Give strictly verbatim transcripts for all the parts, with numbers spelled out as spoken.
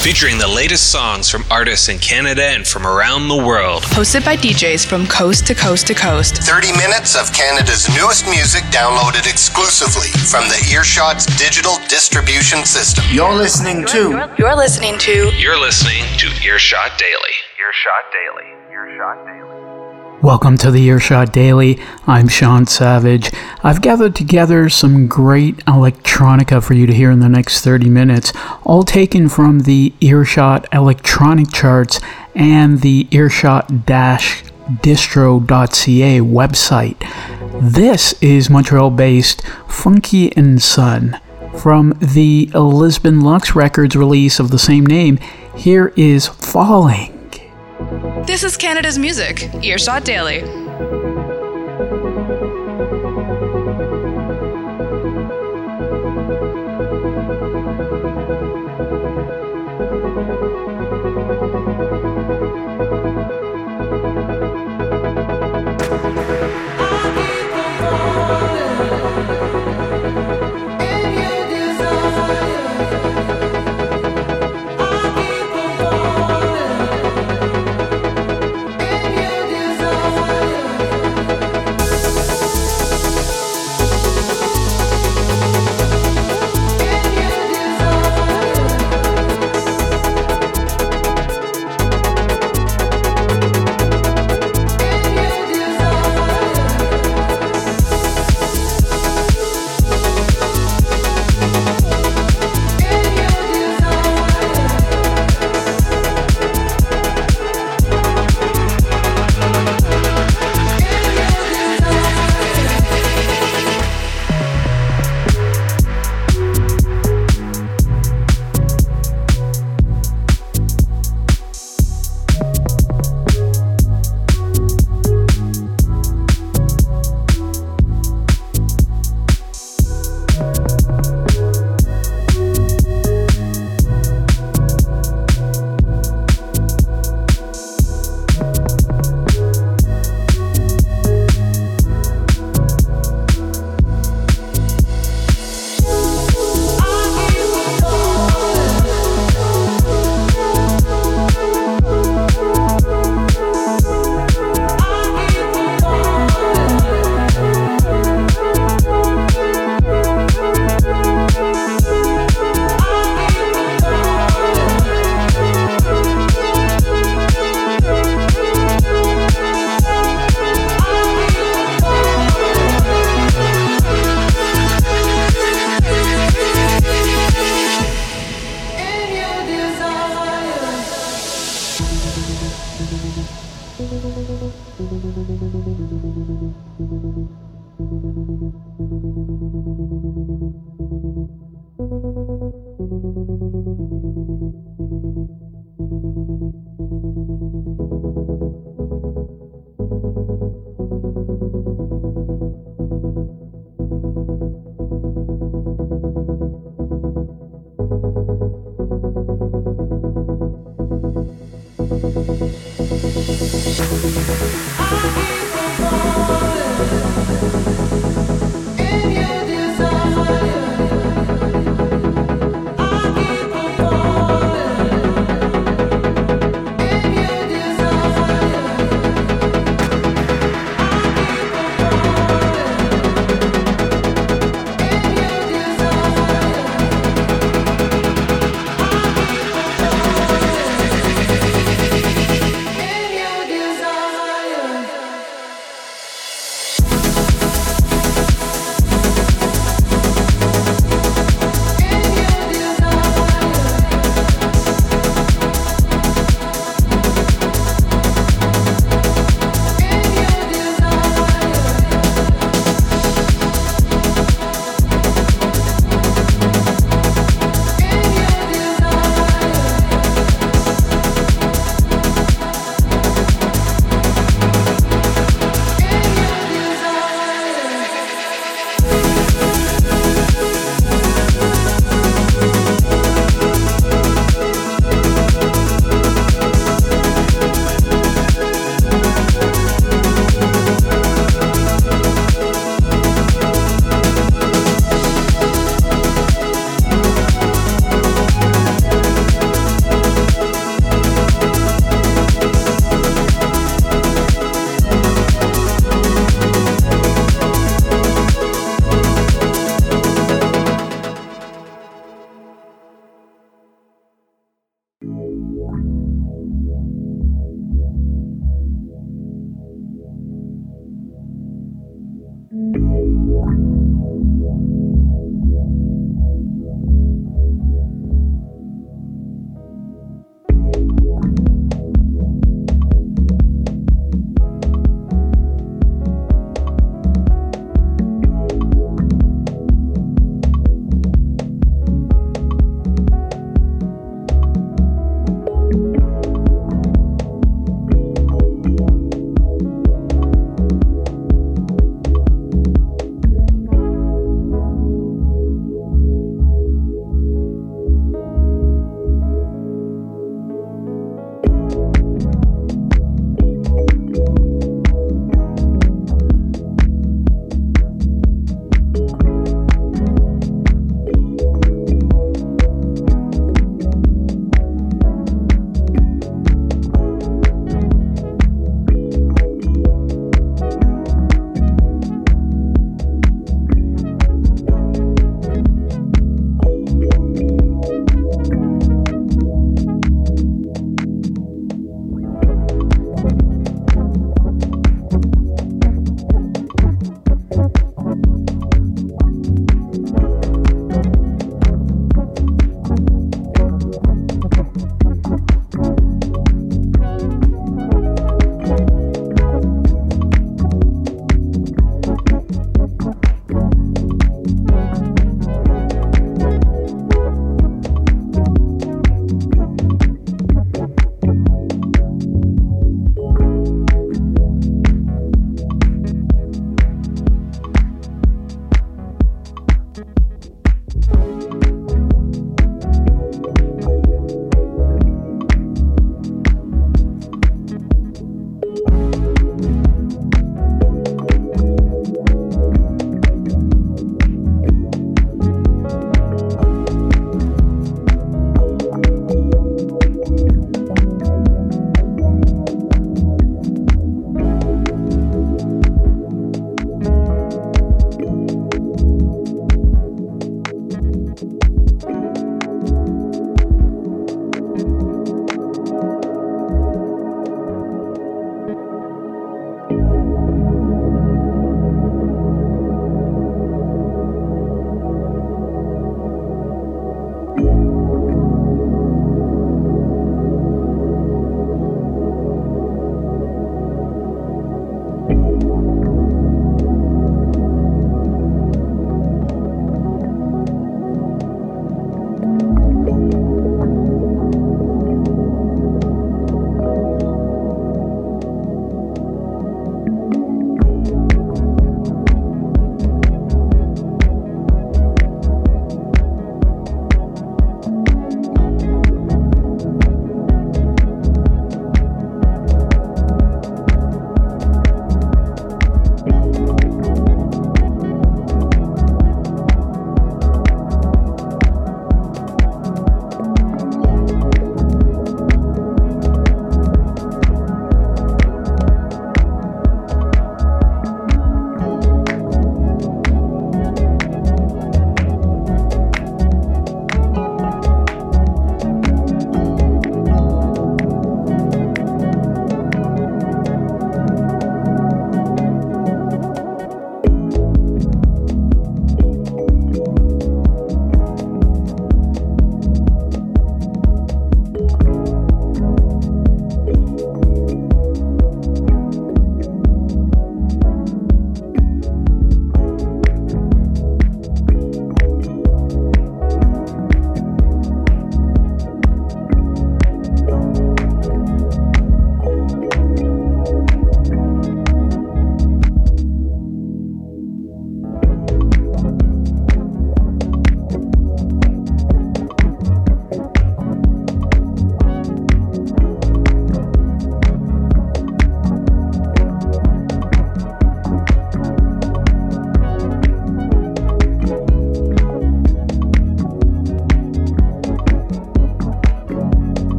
featuring the latest songs from artists in Canada and from around the world. Hosted by D Js from coast to coast to coast. thirty minutes of Canada's newest music downloaded exclusively from the Earshot's digital distribution system. You're listening to... You're listening to... You're listening to Earshot Daily. Earshot Daily. Earshot Daily. Welcome to the Earshot Daily. I'm Sean Savage. I've gathered together some great electronica for you to hear in the next thirty minutes, all taken from the Earshot electronic charts and the earshot dash distro dot c a website. This is Montreal-based Funky and Son. From the Lisbon Lux Records release of the same name, here is Falling. This is Canada's music, Earshot Daily. Desire.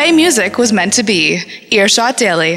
way music was meant to be. Earshot Daily.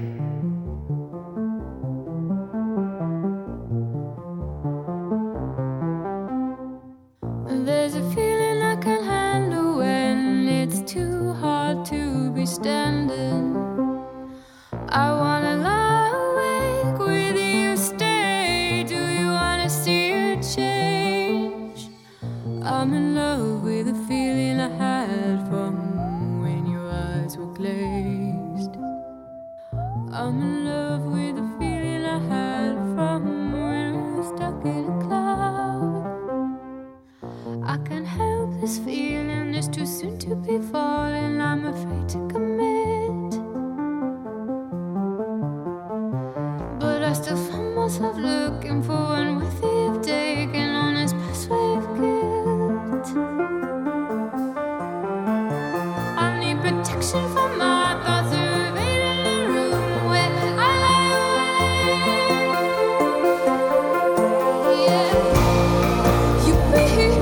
There's a feeling I can't handle when it's too hard to be standing. I wanna lie awake with you, stay. Do you wanna see it change? I'm in love with the feeling I had from when your eyes were glazed. I'm in love with the feeling I had from when we were stuck in a cloud. I can't help this feeling, it's too soon to be falling. I'm afraid to commit, but I still find myself looking for one worthy of taking on his past way of guilt. I need protection from my thoughts invading the room where I lie awake. Yeah, you breathe.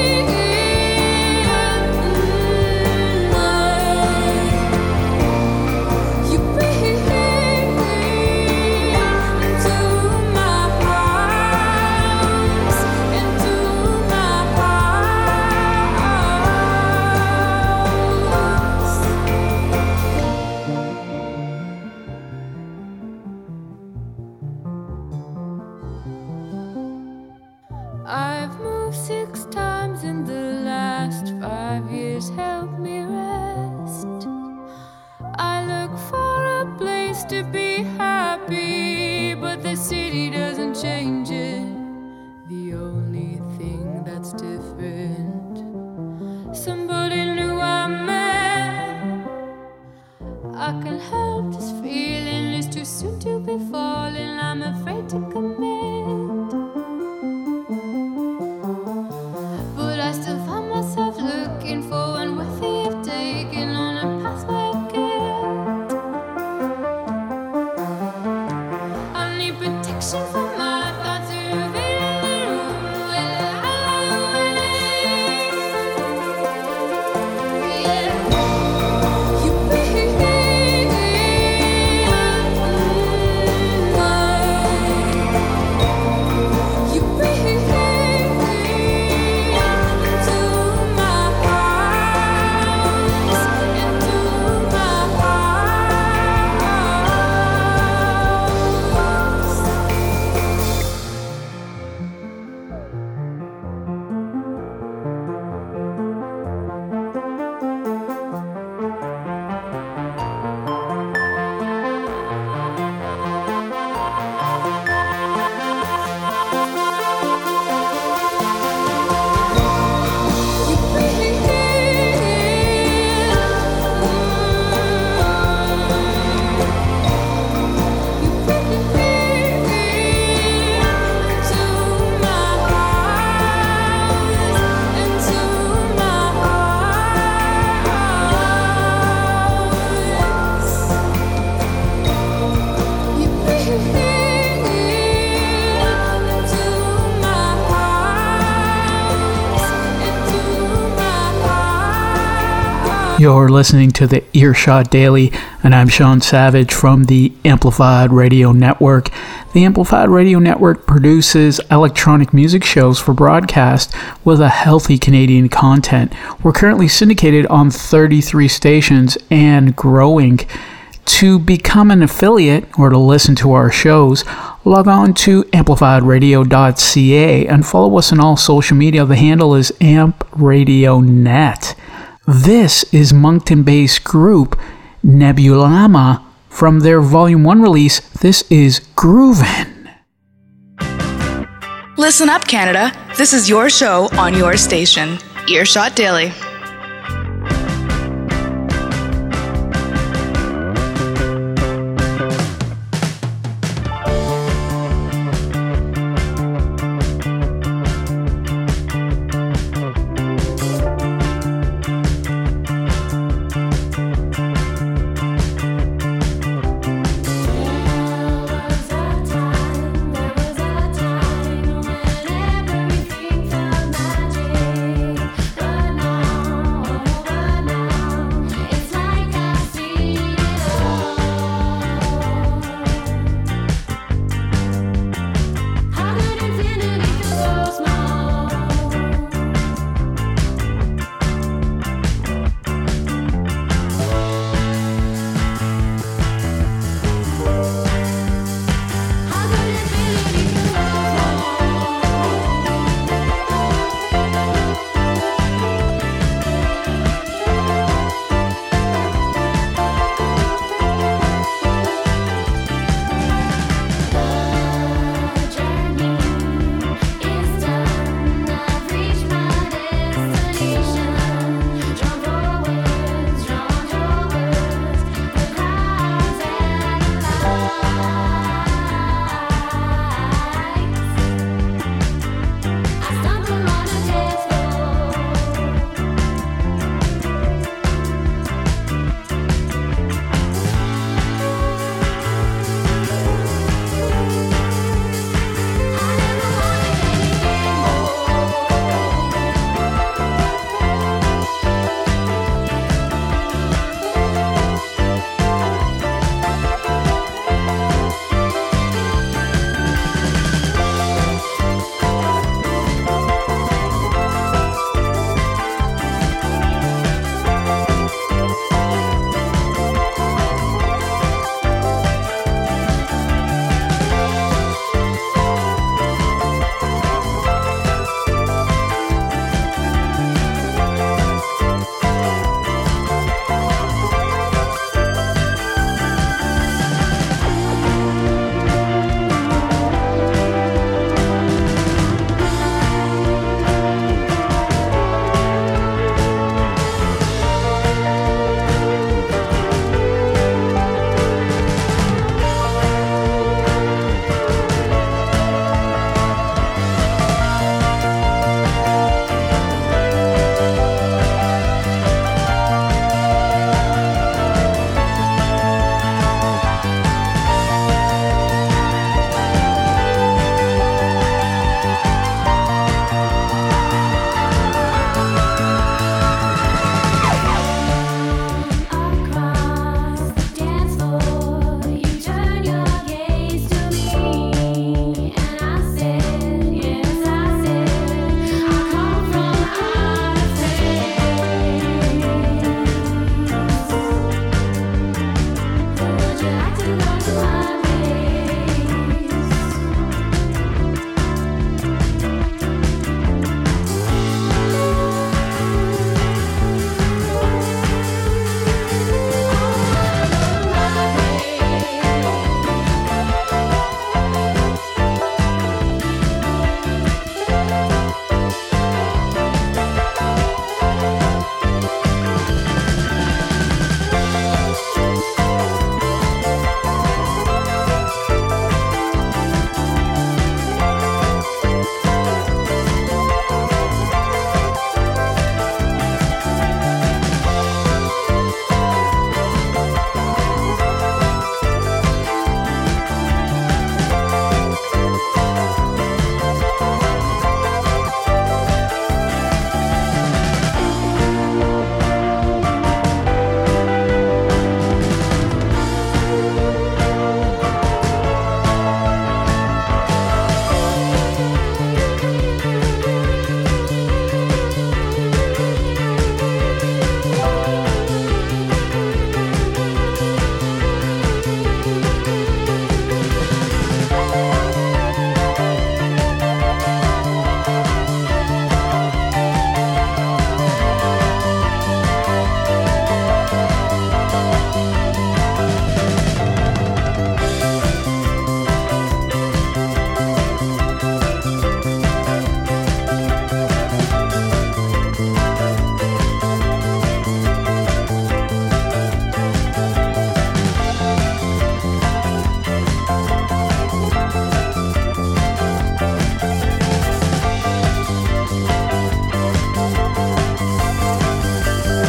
I've moved six times in the last five years, help me rest. I look for a place to be happy, but the city doesn't change it. The only thing that's different, somebody new I met. I can't help this feeling, it's too soon to be falling. I'm afraid to commit, but I still find myself looking for one worthy of taking on a pathway of guilt. I need protection from my thoughts invading the room where I lie awake. Yeah, you breathe. You breathe. You're listening to the Earshot Daily, and I'm Sean Savage from the Amplified Radio Network. The Amplified Radio Network produces electronic music shows for broadcast with a healthy Canadian content. We're currently syndicated on thirty-three stations and growing. To become an affiliate or to listen to our shows, log on to amplified radio dot c a and follow us on all social media. The handle is amp radio net. This is Moncton-based group Nebulama from their Volume one release. This is Groovin'. Listen up, Canada. This is your show on your station. Earshot Daily. But now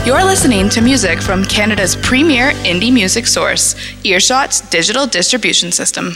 You're listening to music from Canada's premier indie music source, Earshot's digital distribution system.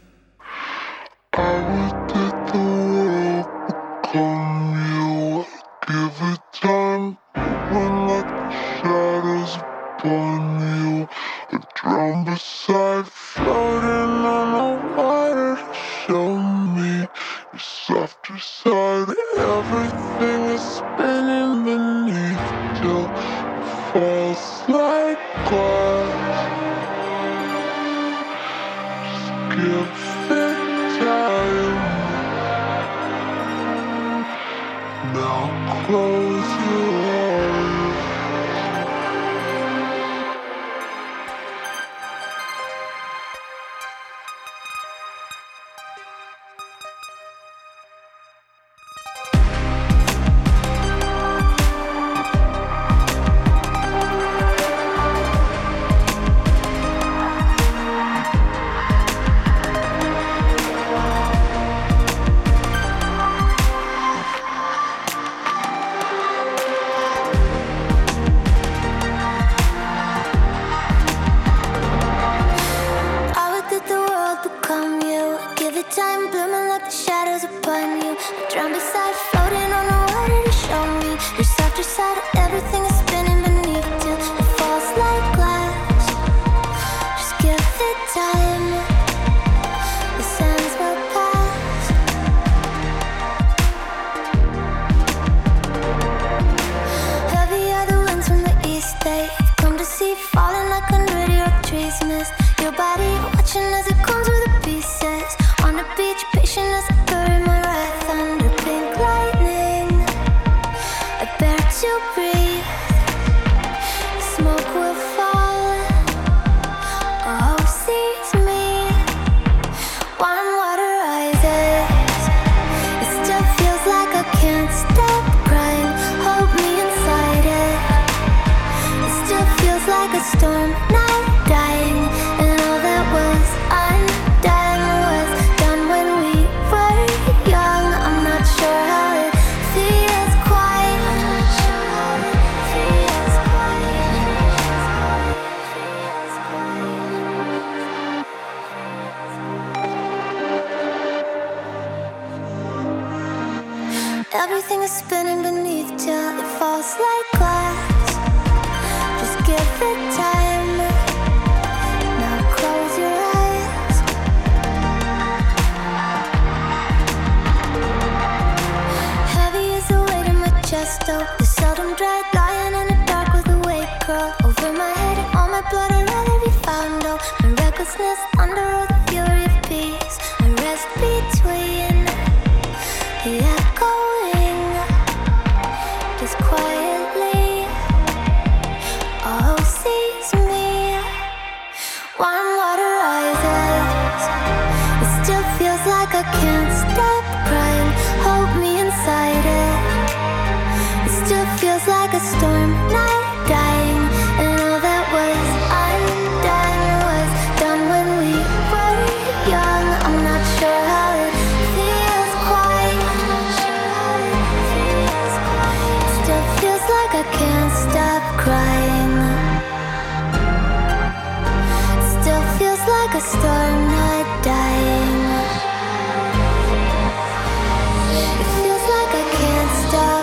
Everything is spinning beneath till it falls like glass. Just give it time. Now close your eyes. Heavy is the weight in my chest, oh, the seldom dread lying in the dark with a weight curl over my head and all my blood. I'd rather be found, oh, my recklessness under all the fury of peace. I rest between the echoing, just quietly. Oh, sees me. Warm water rises. It still feels like I can't stop crying. Hold me inside it. It still feels like a storm, not dying. And all that was undone was done when we were young. I'm not sure how it feels quite. It still feels like I can't stop crying. It still feels like a storm, not dying. It feels like I can't stop.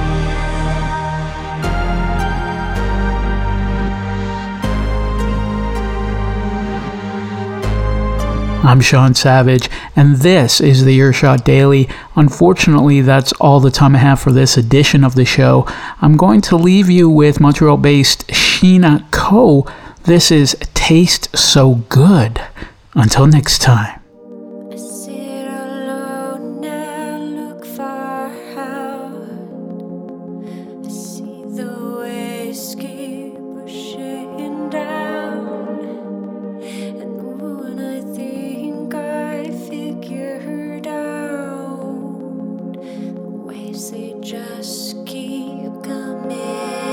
I'm Sean Savage, and this is the Earshot Daily. Unfortunately, that's all the time I have for this edition of the show. I'm going to leave you with Montreal-based Sheena Ko. This is Taste So Good. Until next time. I sit alone and look far out. I see the waves keep pushing down, and when I think I figured out, the waves they just keep coming.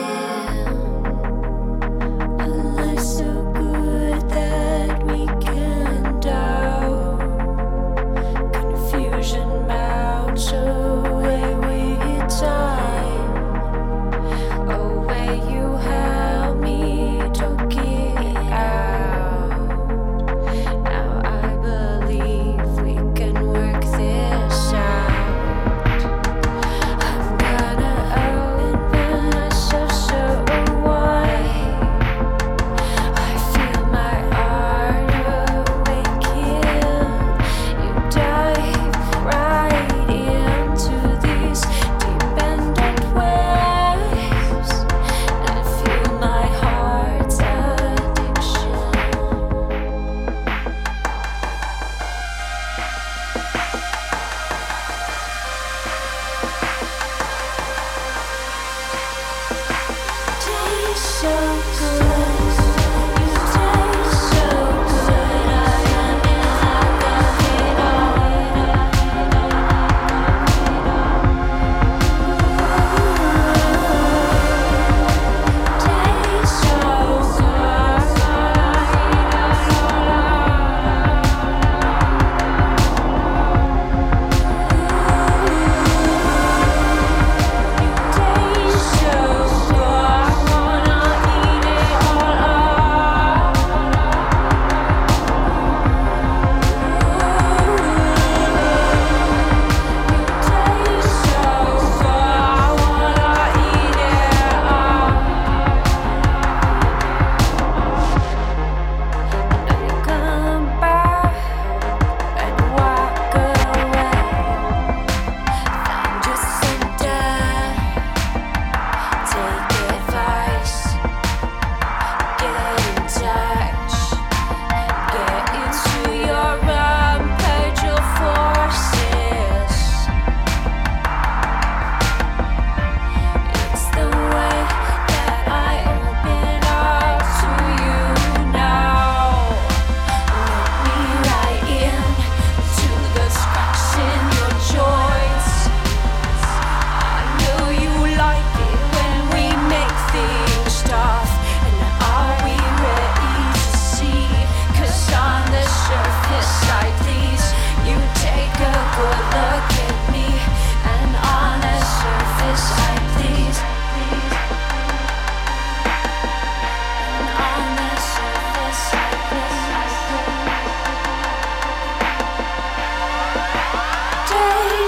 A life so good that we can't doubt.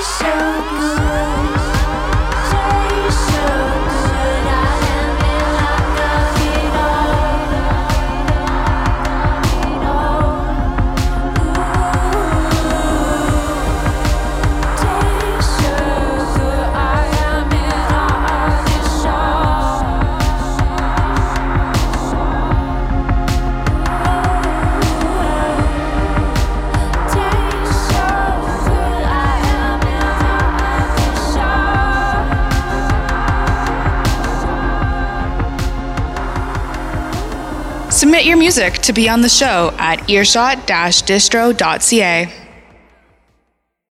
Submit your music to be on the show at earshot dash distro dot c a.